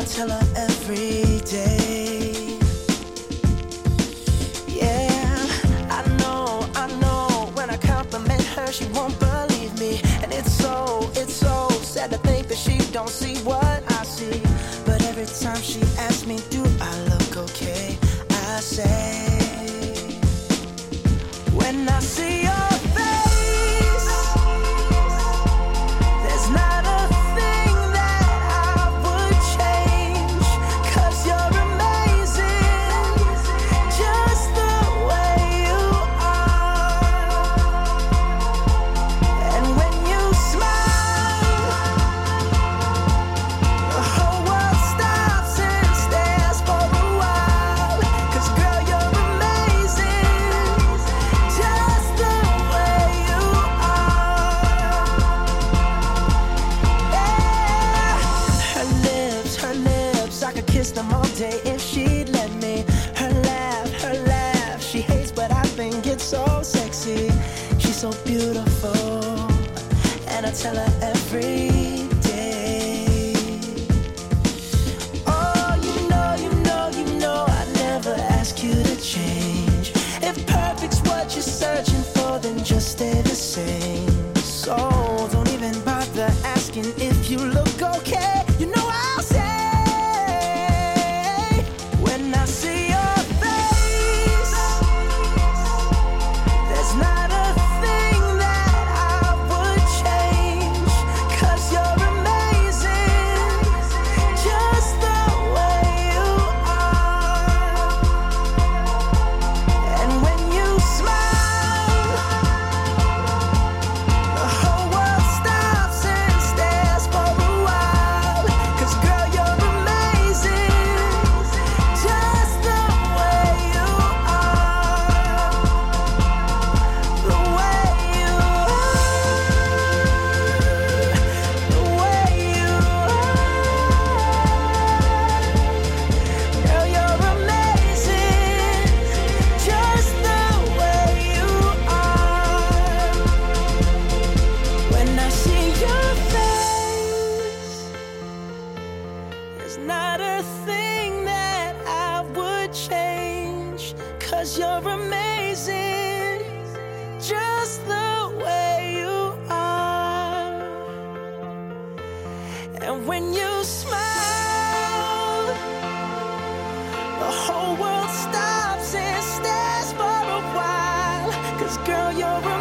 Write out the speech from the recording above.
tell her every day. Yeah, I know, when I compliment her, she won't believe me. And it's so sad to think that she don't see what I see. But every time she asks me, do I look okay? I say, when I see your face, there's not a thing that I would change. 'Cause you're amazing, just the way you are. And when you smile, the whole world stops and stares for a while. 'Cause girl, you're amazing, just the way you are. Yeah. Her lips, I could kiss them all day if she'd let me. Her laugh, she hates, but I think it's so sexy. She's so beautiful, and I tell her every day. Oh, you know, I never ask you to change. If perfect's what you're searching for, then just stay the same. So don't even bother asking if you look okay. You know I'll say, when I see your face, there's not a thing that I would change. 'Cause you're amazing, just the way you are. And when you smile, the whole world stops and stares for a while. 'Cause girl, you're amazing, just the way you are. The way you are. The way you are. Girl, you're amazing, just the way you are. When I see your face, there's not a thing that I would change. 'Cause you're amazing, just the way you are. And when you smile, the whole world stops and stares for a while. 'Cause girl, you're